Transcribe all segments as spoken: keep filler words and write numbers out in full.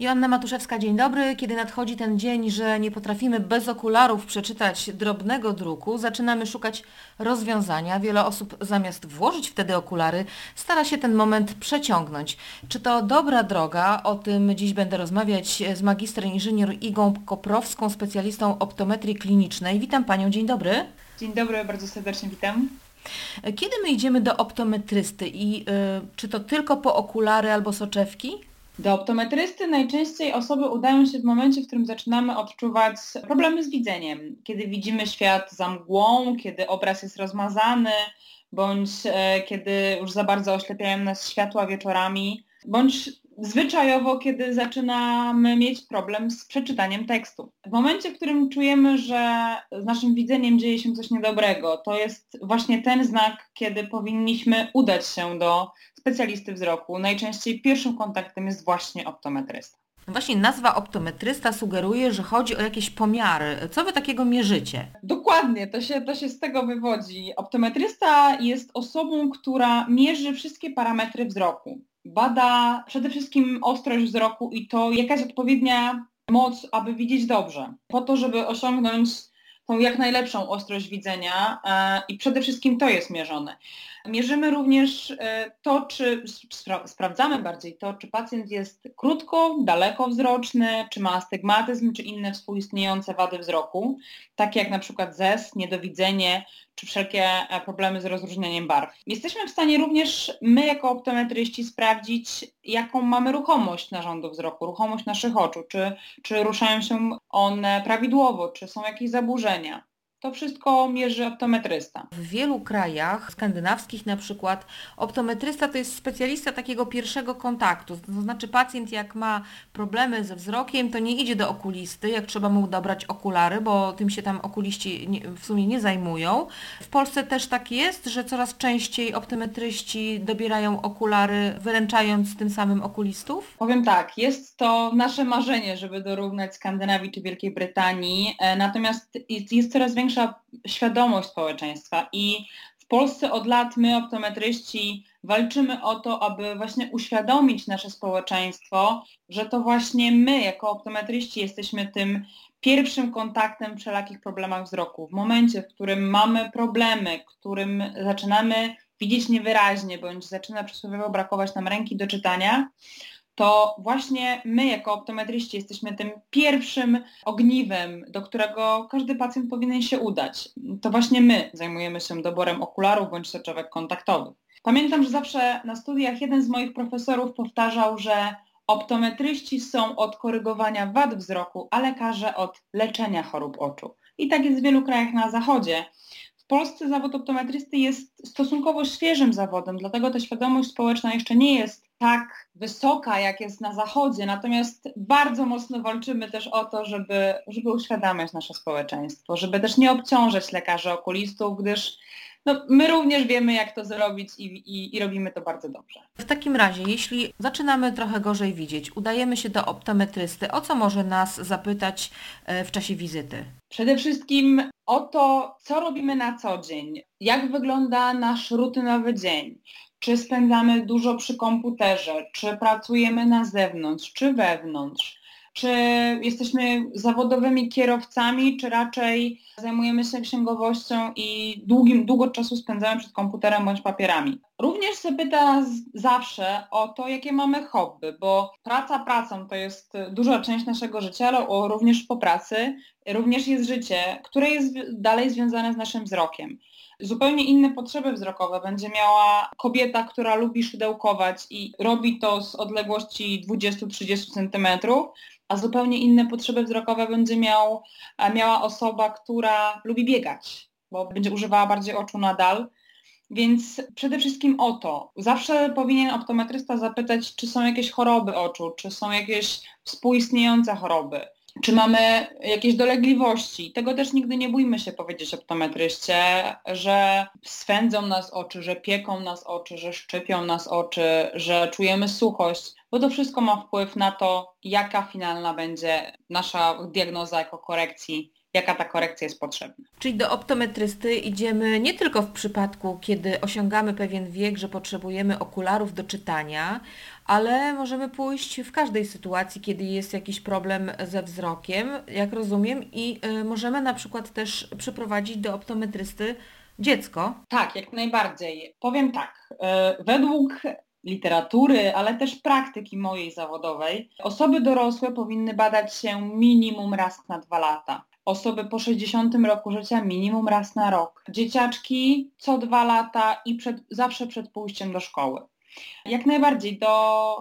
Joanna Matuszewska, dzień dobry. Kiedy nadchodzi ten dzień, że nie potrafimy bez okularów przeczytać drobnego druku, zaczynamy szukać rozwiązania. Wiele osób zamiast włożyć wtedy okulary, stara się ten moment przeciągnąć. Czy to dobra droga? O tym dziś będę rozmawiać z magister inżynier Igą Koprowską, specjalistą optometrii klinicznej. Witam Panią, dzień dobry. Dzień dobry, bardzo serdecznie witam. Kiedy my idziemy do optometrysty i y, czy to tylko po okulary albo soczewki? Do optometrysty najczęściej osoby udają się w momencie, w którym zaczynamy odczuwać problemy z widzeniem. Kiedy widzimy świat za mgłą, kiedy obraz jest rozmazany, bądź e, kiedy już za bardzo oślepiają nas światła wieczorami, bądź zwyczajowo, kiedy zaczynamy mieć problem z przeczytaniem tekstu. W momencie, w którym czujemy, że z naszym widzeniem dzieje się coś niedobrego, to jest właśnie ten znak, kiedy powinniśmy udać się do specjalisty wzroku. Najczęściej pierwszym kontaktem jest właśnie optometrysta. Właśnie nazwa optometrysta sugeruje, że chodzi o jakieś pomiary. Co Wy takiego mierzycie? Dokładnie, to się, to się z tego wywodzi. Optometrysta jest osobą, która mierzy wszystkie parametry wzroku. Bada przede wszystkim ostrość wzroku i to, jaka jest odpowiednia moc, aby widzieć dobrze. Po to, żeby osiągnąć tą jak najlepszą ostrość widzenia e, i przede wszystkim to jest mierzone. Mierzymy również e, to, czy spra- sprawdzamy bardziej to, czy pacjent jest krótko, dalekowzroczny, czy ma astygmatyzm, czy inne współistniejące wady wzroku, takie jak na przykład zez, niedowidzenie, czy wszelkie problemy z rozróżnieniem barw. Jesteśmy w stanie również my jako optometryści sprawdzić, jaką mamy ruchomość narządu wzroku, ruchomość naszych oczu, czy, czy ruszają się one prawidłowo, czy są jakieś zaburzenia. To wszystko mierzy optometrysta. W wielu krajach skandynawskich na przykład optometrysta to jest specjalista takiego pierwszego kontaktu. To znaczy pacjent jak ma problemy ze wzrokiem, to nie idzie do okulisty, jak trzeba mu dobrać okulary, bo tym się tam okuliści nie, w sumie nie zajmują. W Polsce też tak jest, że coraz częściej optometryści dobierają okulary, wyręczając tym samym okulistów? Powiem tak, jest to nasze marzenie, żeby dorównać Skandynawii czy Wielkiej Brytanii, natomiast jest coraz większa świadomość społeczeństwa i w Polsce od lat my, optometryści, walczymy o to, aby właśnie uświadomić nasze społeczeństwo, że to właśnie my jako optometryści jesteśmy tym pierwszym kontaktem w wszelakich problemach wzroku. W momencie, w którym mamy problemy, w którym zaczynamy widzieć niewyraźnie, bądź zaczyna przysłowiowo brakować nam ręki do czytania, to właśnie my jako optometryści jesteśmy tym pierwszym ogniwem, do którego każdy pacjent powinien się udać. To właśnie my zajmujemy się doborem okularów bądź soczewek kontaktowych. Pamiętam, że zawsze na studiach jeden z moich profesorów powtarzał, że optometryści są od korygowania wad wzroku, a lekarze od leczenia chorób oczu. I tak jest w wielu krajach na zachodzie. W Polsce zawód optometrysty jest stosunkowo świeżym zawodem, dlatego ta świadomość społeczna jeszcze nie jest tak wysoka, jak jest na zachodzie, natomiast bardzo mocno walczymy też o to, żeby, żeby uświadamiać nasze społeczeństwo, żeby też nie obciążać lekarzy okulistów, gdyż no, my również wiemy, jak to zrobić i, i, i robimy to bardzo dobrze. W takim razie, jeśli zaczynamy trochę gorzej widzieć, udajemy się do optometrysty, o co może nas zapytać w czasie wizyty? Przede wszystkim o to, co robimy na co dzień, jak wygląda nasz rutynowy dzień, czy spędzamy dużo przy komputerze, czy pracujemy na zewnątrz, czy wewnątrz, czy jesteśmy zawodowymi kierowcami, czy raczej zajmujemy się księgowością i długim, długo czasu spędzamy przed komputerem bądź papierami. Również zapyta zawsze o to, jakie mamy hobby, bo praca pracą to jest duża część naszego życia, ale również po pracy również jest życie, które jest dalej związane z naszym wzrokiem. Zupełnie inne potrzeby wzrokowe będzie miała kobieta, która lubi szydełkować i robi to z odległości dwadzieścia do trzydziestu centymetrów, a zupełnie inne potrzeby wzrokowe będzie miał, miała osoba, która lubi biegać, bo będzie używała bardziej oczu nadal. Więc przede wszystkim o to. Zawsze powinien optometrysta zapytać, czy są jakieś choroby oczu, czy są jakieś współistniejące choroby, czy mamy jakieś dolegliwości. Tego też nigdy nie bójmy się powiedzieć optometryście, że swędzą nas oczy, że pieką nas oczy, że szczypią nas oczy, że czujemy suchość, bo to wszystko ma wpływ na to, jaka finalna będzie nasza diagnoza jako korekcji jaka ta korekcja jest potrzebna. Czyli do optometrysty idziemy nie tylko w przypadku, kiedy osiągamy pewien wiek, że potrzebujemy okularów do czytania, ale możemy pójść w każdej sytuacji, kiedy jest jakiś problem ze wzrokiem, jak rozumiem, i y, możemy na przykład też przyprowadzić do optometrysty dziecko. Tak, jak najbardziej. Powiem tak, y, według literatury, ale też praktyki mojej zawodowej, osoby dorosłe powinny badać się minimum raz na dwa lata. Osoby po sześćdziesiątym roku życia minimum raz na rok. Dzieciaczki co dwa lata i przed, zawsze przed pójściem do szkoły. Jak najbardziej do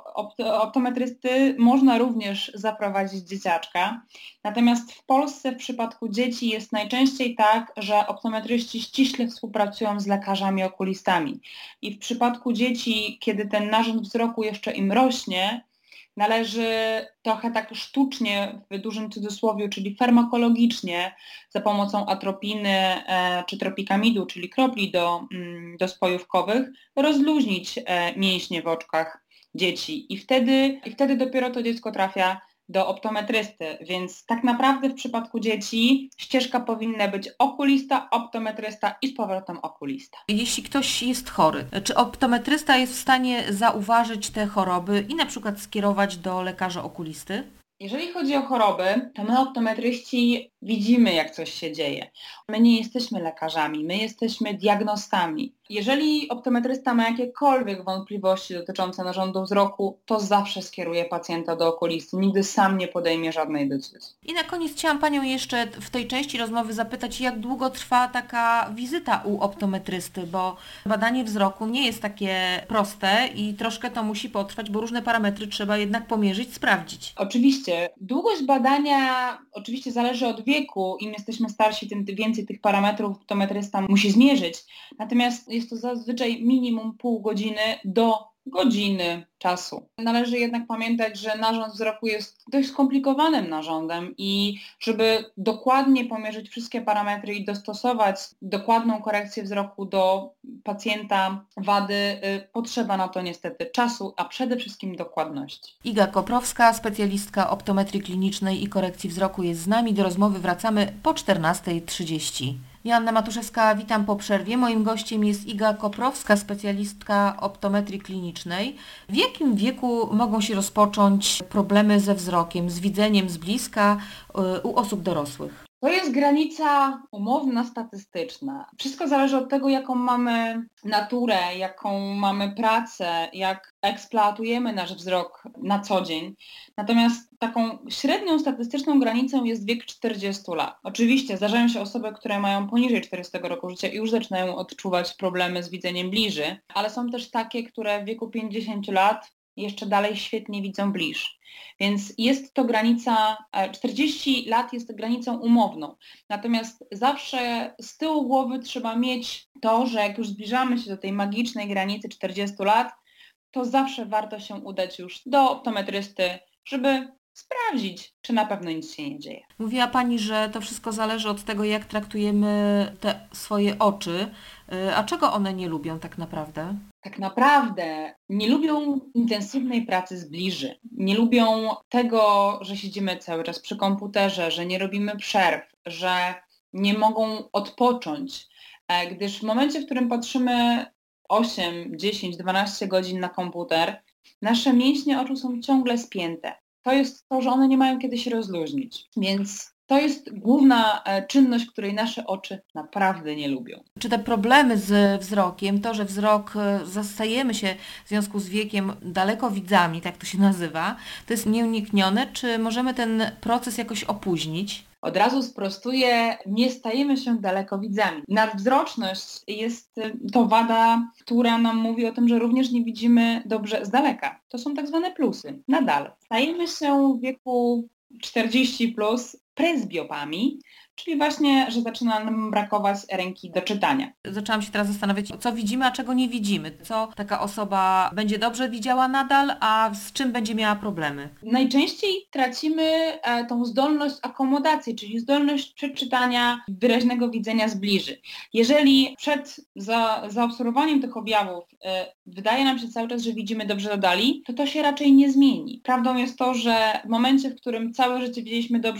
optometrysty można również zaprowadzić dzieciaczka, natomiast w Polsce w przypadku dzieci jest najczęściej tak, że optometryści ściśle współpracują z lekarzami okulistami i w przypadku dzieci, kiedy ten narząd wzroku jeszcze im rośnie, należy trochę tak sztucznie, w dużym cudzysłowie, czyli farmakologicznie, za pomocą atropiny e, czy tropikamidu, czyli kropli do, mm, do spojówkowych, rozluźnić e, mięśnie w oczkach dzieci i wtedy, i wtedy dopiero to dziecko trafia do optometrysty, więc tak naprawdę w przypadku dzieci ścieżka powinna być okulista, optometrysta i z powrotem okulista. Jeśli ktoś jest chory, czy optometrysta jest w stanie zauważyć te choroby i na przykład skierować do lekarza okulisty? Jeżeli chodzi o choroby, to my optometryści widzimy, jak coś się dzieje. My nie jesteśmy lekarzami, my jesteśmy diagnostami. Jeżeli optometrysta ma jakiekolwiek wątpliwości dotyczące narządu wzroku, to zawsze skieruje pacjenta do okulisty. Nigdy sam nie podejmie żadnej decyzji. I na koniec chciałam Panią jeszcze w tej części rozmowy zapytać, jak długo trwa taka wizyta u optometrysty, bo badanie wzroku nie jest takie proste i troszkę to musi potrwać, bo różne parametry trzeba jednak pomierzyć, sprawdzić. Oczywiście. Długość badania oczywiście zależy od wieku. Im jesteśmy starsi, tym więcej tych parametrów optometrysta musi zmierzyć. Natomiast jest to zazwyczaj minimum pół godziny do godziny czasu. Należy jednak pamiętać, że narząd wzroku jest dość skomplikowanym narządem i żeby dokładnie pomierzyć wszystkie parametry i dostosować dokładną korekcję wzroku do pacjenta wady, y, potrzeba na to niestety czasu, a przede wszystkim dokładności. Iga Koprowska, specjalistka optometrii klinicznej i korekcji wzroku jest z nami. Do rozmowy wracamy po czternasta trzydzieści. Joanna Matuszewska, witam po przerwie. Moim gościem jest Iga Koprowska, specjalistka optometrii klinicznej. W jakim wieku mogą się rozpocząć problemy ze wzrokiem, z widzeniem z bliska y, u osób dorosłych? To jest granica umowna, statystyczna. Wszystko zależy od tego, jaką mamy naturę, jaką mamy pracę, jak eksploatujemy nasz wzrok na co dzień. Natomiast taką średnią statystyczną granicą jest wiek czterdziestu lat. Oczywiście zdarzają się osoby, które mają poniżej czterdziestego roku życia i już zaczynają odczuwać problemy z widzeniem bliży, ale są też takie, które w wieku pięćdziesięciu lat jeszcze dalej świetnie widzą bliż. Więc jest to granica, czterdzieści lat jest granicą umowną. Natomiast zawsze z tyłu głowy trzeba mieć to, że jak już zbliżamy się do tej magicznej granicy czterdziestu lat, to zawsze warto się udać już do optometrysty, żeby sprawdzić, czy na pewno nic się nie dzieje. Mówiła Pani, że to wszystko zależy od tego, jak traktujemy te swoje oczy. A czego one nie lubią tak naprawdę? Tak naprawdę nie lubią intensywnej pracy z bliży. Nie lubią tego, że siedzimy cały czas przy komputerze, że nie robimy przerw, że nie mogą odpocząć. Gdyż w momencie, w którym patrzymy osiem, dziesięć, dwanaście godzin na komputer, nasze mięśnie oczu są ciągle spięte. To jest to, że one nie mają kiedy się rozluźnić. Więc to jest główna czynność, której nasze oczy naprawdę nie lubią. Czy te problemy z wzrokiem, to, że wzrok, zastajemy się w związku z wiekiem dalekowidzami, tak to się nazywa, to jest nieuniknione, czy możemy ten proces jakoś opóźnić? Od razu sprostuję, nie stajemy się dalekowidzami. Nadwzroczność jest to wada, która nam mówi o tym, że również nie widzimy dobrze z daleka. To są tak zwane plusy. Nadal. Stajemy się w wieku czterdzieści plus presbiopami, czyli właśnie, że zaczyna nam brakować ręki do czytania. Zaczęłam się teraz zastanawiać, co widzimy, a czego nie widzimy. Co taka osoba będzie dobrze widziała nadal, a z czym będzie miała problemy? Najczęściej tracimy e, tą zdolność akomodacji, czyli zdolność przeczytania wyraźnego widzenia z bliży. Jeżeli przed za, zaobserwowaniem tych objawów e, wydaje nam się cały czas, że widzimy dobrze do dali, to to się raczej nie zmieni. Prawdą jest to, że w momencie, w którym całe życie widzieliśmy dobrze z dali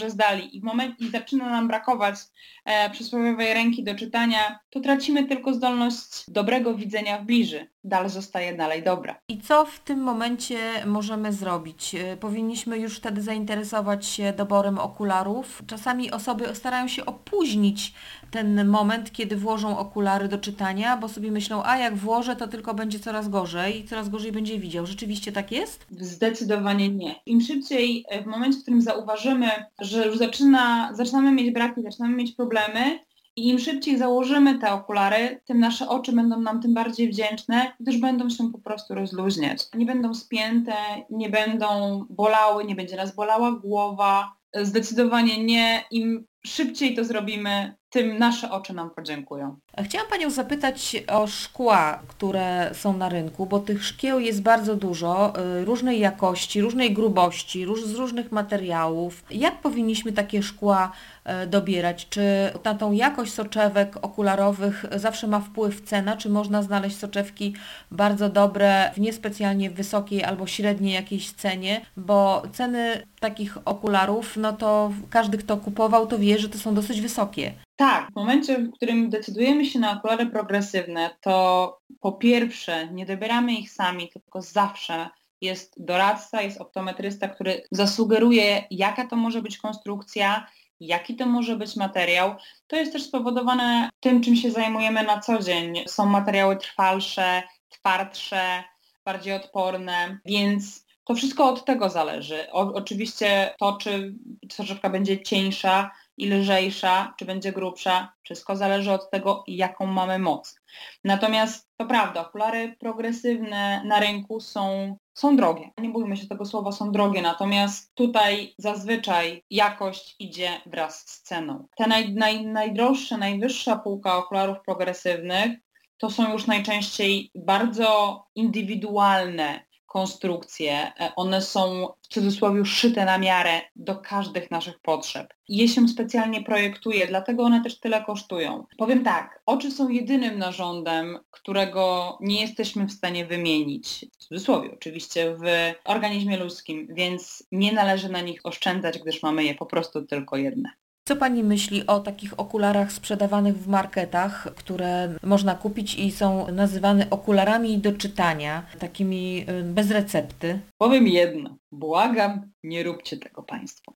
czytali i w momencie i zaczyna nam brakować e, przysłowiowej ręki do czytania, to tracimy tylko zdolność dobrego widzenia w bliży. Dal zostaje dalej dobra. I co w tym momencie możemy zrobić? Y, Powinniśmy już wtedy zainteresować się doborem okularów. Czasami osoby starają się opóźnić ten moment, kiedy włożą okulary do czytania, bo sobie myślą, a jak włożę, to tylko będzie coraz gorzej i coraz gorzej będzie widział. Rzeczywiście tak jest? Zdecydowanie nie. Im szybciej, w momencie, w którym zauważymy, że już zaczyna, zaczynamy mieć braki, zaczynamy mieć problemy, i im szybciej założymy te okulary, tym nasze oczy będą nam tym bardziej wdzięczne, gdyż będą się po prostu rozluźniać. Nie będą spięte, nie będą bolały, nie będzie nas bolała głowa. Zdecydowanie nie. Im szybciej to zrobimy, tym nasze oczy nam podziękują. Chciałam Panią zapytać o szkła, które są na rynku, bo tych szkieł jest bardzo dużo, y, różnej jakości, różnej grubości, róż, z różnych materiałów. Jak powinniśmy takie szkła y, dobierać? Czy na tą jakość soczewek okularowych zawsze ma wpływ cena, czy można znaleźć soczewki bardzo dobre w niespecjalnie wysokiej albo średniej jakiejś cenie, bo ceny takich okularów, no to każdy, kto kupował, to wie, że to są dosyć wysokie. Tak, w momencie, w którym decydujemy się na okulary progresywne, to po pierwsze nie dobieramy ich sami, tylko zawsze jest doradca, jest optometrysta, który zasugeruje, jaka to może być konstrukcja, jaki to może być materiał. To jest też spowodowane tym, czym się zajmujemy na co dzień. Są materiały trwalsze, twardsze, bardziej odporne, więc to wszystko od tego zależy. O, oczywiście to, czy soczewka będzie cieńsza i lżejsza, czy będzie grubsza, wszystko zależy od tego, jaką mamy moc. Natomiast to prawda, okulary progresywne na rynku są, są drogie. Nie bójmy się tego słowa, są drogie, natomiast tutaj zazwyczaj jakość idzie wraz z ceną. Te naj, naj, najdroższe, najwyższa półka okularów progresywnych to są już najczęściej bardzo indywidualne konstrukcje. One są w cudzysłowie szyte na miarę do każdych naszych potrzeb. Je się specjalnie projektuje, dlatego one też tyle kosztują. Powiem tak, oczy są jedynym narządem, którego nie jesteśmy w stanie wymienić, w cudzysłowie oczywiście, w organizmie ludzkim, więc nie należy na nich oszczędzać, gdyż mamy je po prostu tylko jedne. Co Pani myśli o takich okularach sprzedawanych w marketach, które można kupić i są nazywane okularami do czytania, takimi y, bez recepty? Powiem jedno, błagam, nie róbcie tego Państwo.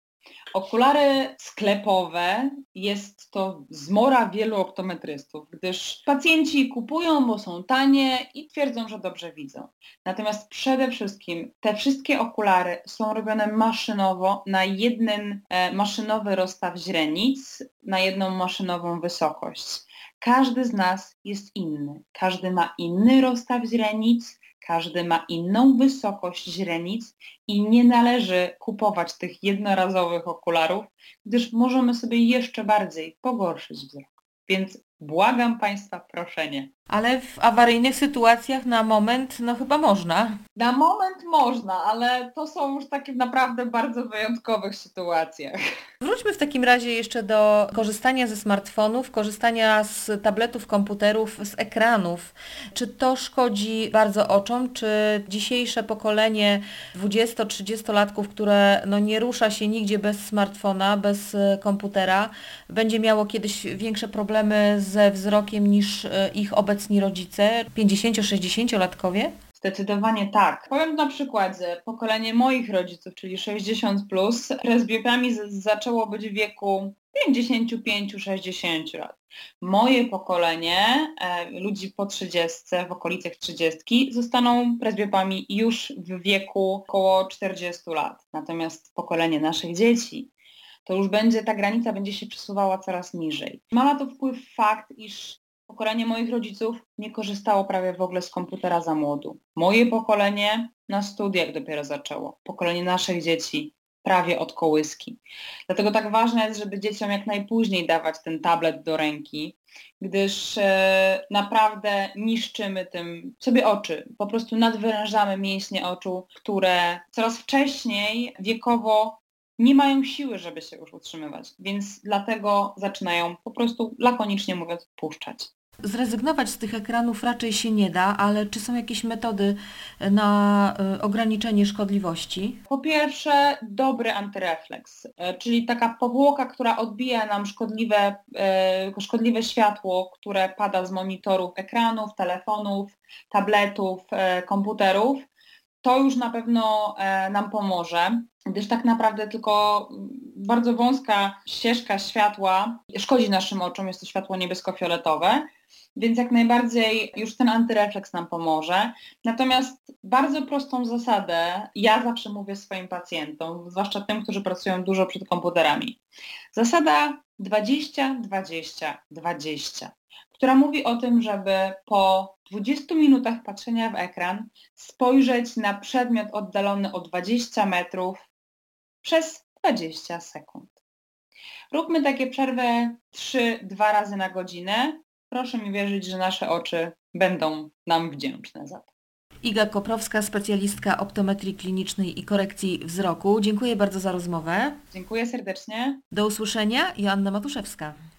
Okulary sklepowe jest to zmora wielu optometrystów, gdyż pacjenci kupują, bo są tanie i twierdzą, że dobrze widzą. Natomiast przede wszystkim te wszystkie okulary są robione maszynowo na jeden e, maszynowy rozstaw źrenic, na jedną maszynową wysokość. Każdy z nas jest inny, każdy ma inny rozstaw źrenic, każdy ma inną wysokość źrenic i nie należy kupować tych jednorazowych okularów, gdyż możemy sobie jeszcze bardziej pogorszyć wzrok. Więc błagam Państwa, proszę nie. Ale w awaryjnych sytuacjach na moment, no chyba można. Na moment można, ale to są już takie naprawdę bardzo wyjątkowych sytuacjach. Wróćmy w takim razie jeszcze do korzystania ze smartfonów, korzystania z tabletów, komputerów, z ekranów. Czy to szkodzi bardzo oczom? Czy dzisiejsze pokolenie dwudziesto-trzydziestolatków, które no nie rusza się nigdzie bez smartfona, bez komputera, będzie miało kiedyś większe problemy ze wzrokiem niż ich obecni rodzice, pięćdziesięcio-sześćdziesięciolatkowie? Zdecydowanie tak. Powiem na przykładzie, pokolenie moich rodziców, czyli sześćdziesiąt plus, presbiopiami z- zaczęło być w wieku pięćdziesiąt pięć sześćdziesiąt lat. Moje pokolenie, e, ludzi po trzydziestce, w okolicach trzydziestki, zostaną presbiopami już w wieku około czterdziestu lat. Natomiast pokolenie naszych dzieci, to już będzie, ta granica będzie się przesuwała coraz niżej. Ma na to wpływ fakt, iż pokolenie moich rodziców nie korzystało prawie w ogóle z komputera za młodu. Moje pokolenie na studiach dopiero zaczęło. Pokolenie naszych dzieci prawie od kołyski. Dlatego tak ważne jest, żeby dzieciom jak najpóźniej dawać ten tablet do ręki, gdyż e, naprawdę niszczymy tym sobie oczy. Po prostu nadwyrężamy mięśnie oczu, które coraz wcześniej wiekowo nie mają siły, żeby się już utrzymywać, więc dlatego zaczynają po prostu lakonicznie mówiąc puszczać. Zrezygnować z tych ekranów raczej się nie da, ale czy są jakieś metody na y, ograniczenie szkodliwości? Po pierwsze, dobry antyrefleks, e, czyli taka powłoka, która odbija nam szkodliwe, e, szkodliwe światło, które pada z monitorów, ekranów, telefonów, tabletów, e, komputerów. To już na pewno e, nam pomoże, gdyż tak naprawdę tylko bardzo wąska ścieżka światła szkodzi naszym oczom, jest to światło niebiesko-fioletowe, więc jak najbardziej już ten antyrefleks nam pomoże. Natomiast bardzo prostą zasadę ja zawsze mówię swoim pacjentom, zwłaszcza tym, którzy pracują dużo przed komputerami. Zasada dwadzieścia dwadzieścia dwadzieścia, która mówi o tym, żeby po dwudziestu minutach patrzenia w ekran spojrzeć na przedmiot oddalony o dwadzieścia metrów przez dwadzieścia sekund. Róbmy takie przerwy trzy dwa razy na godzinę. Proszę mi wierzyć, że nasze oczy będą nam wdzięczne za to. Iga Koprowska, specjalistka optometrii klinicznej i korekcji wzroku. Dziękuję bardzo za rozmowę. Dziękuję serdecznie. Do usłyszenia. Joanna Matuszewska.